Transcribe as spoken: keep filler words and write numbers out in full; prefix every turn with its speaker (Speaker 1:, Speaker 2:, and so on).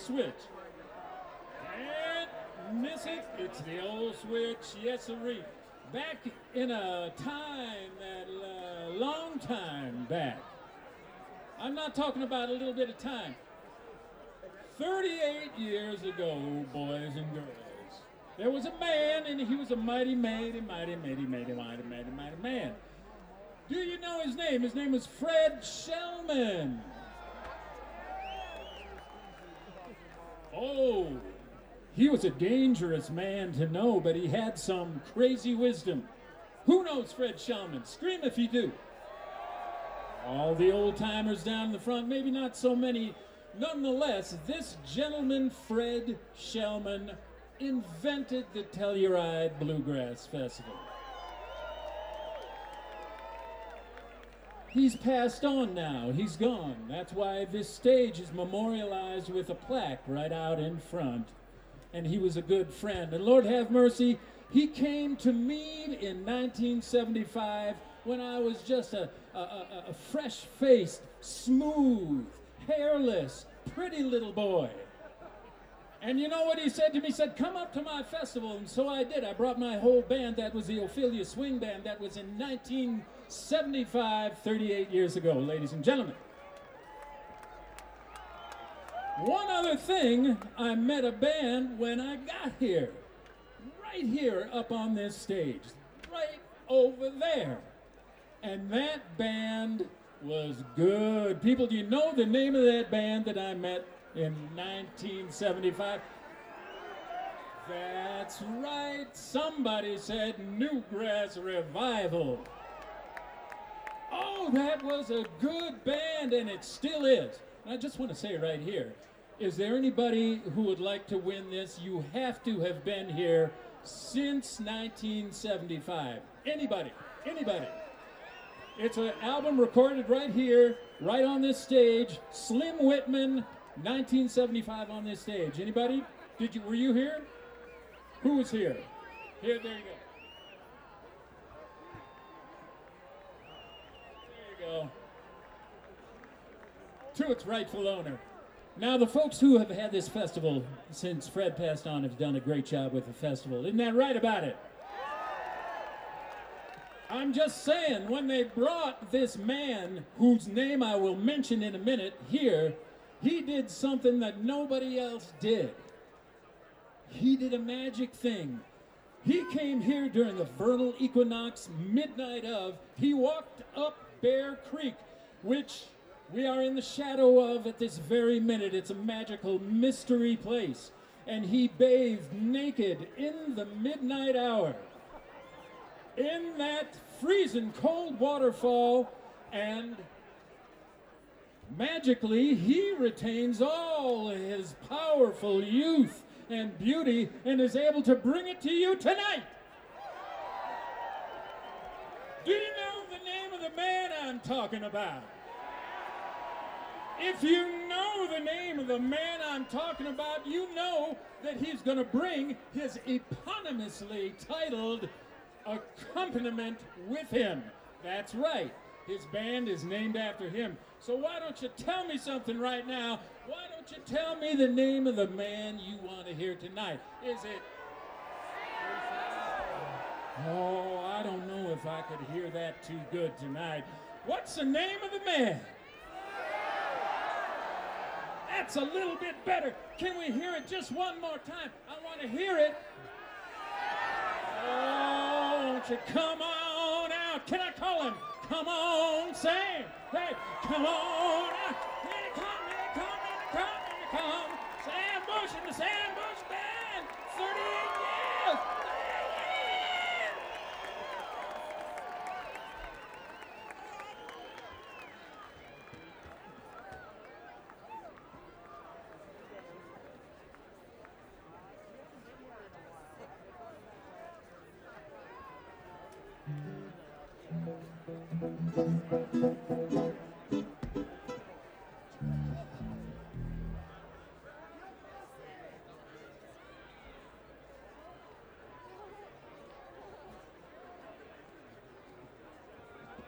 Speaker 1: Switch. And miss it. It's the old switch. Yes, sirree. Back in a time, that uh, long time back. I'm not talking about a little bit of time. thirty-eight years ago, boys and girls, there was a man, and he was a mighty, mighty, mighty, mighty, mighty, mighty, mighty, mighty man. Do you know his name? His name was Fred Shellman. Oh, he was a dangerous man to know, but he had some crazy wisdom. Who knows Fred Shellman? Scream if you do. All the old-timers down in the front, maybe not so many. Nonetheless, this gentleman, Fred Shellman, invented the Telluride Bluegrass Festival. He's passed on now. He's gone. That's why this stage is memorialized with a plaque right out in front. And he was a good friend. And Lord have mercy, he came to me in nineteen seventy-five when I was just a, a, a, a fresh-faced, smooth, hairless, pretty little boy. And you know what he said to me? He said, come up to my festival. And so I did. I brought my whole band. That was the Ophelia Swing Band. That was in nineteen seventy-five, thirty-eight years ago, ladies and gentlemen. One other thing, I met a band when I got here. Right here up on this stage. Right over there. And that band was good. People, do you know the name of that band that I met in nineteen seventy-five? That's right. Somebody said Newgrass Revival. Oh, that was a good band, and it still is. And I just want to say right here, is there anybody who would like to win this? You have to have been here since nineteen seventy-five. Anybody? Anybody? It's an album recorded right here, right on this stage. Slim Whitman, nineteen seventy-five on this stage. Anybody? Did you? Were you here? Who was here? Here, there you go. There you go. To its rightful owner. Now, the folks who have had this festival since Fred passed on have done a great job with the festival. Isn't that right about it? I'm just saying, when they brought this man, whose name I will mention in a minute, here, he did something that nobody else did. He did a magic thing. He came here during the vernal equinox, midnight of. He walked up Bear Creek, which we are in the shadow of at this very minute. It's a magical mystery place. And he bathed naked in the midnight hour in that freezing cold waterfall, and magically he retains all his powerful youth and beauty and is able to bring it to you tonight. Do you know the name of the man I'm talking about? If you know the name of the man I'm talking about, you know that he's going to bring his eponymously titled accompaniment with him. That's right. His band is named after him. So why don't you tell me something right now? Why don't you tell me the name of the man you want to hear tonight? Is it... Oh, I don't know if I could hear that too good tonight. What's the name of the man? That's a little bit better. Can we hear it just one more time? I want to hear it. Oh, won't you come on out? Can I call him? Come on, Sam. Hey, come on out. Here they come, here they come, here they come, here they come. Sam Bush and the Sam Bush Band. thirty-eight years.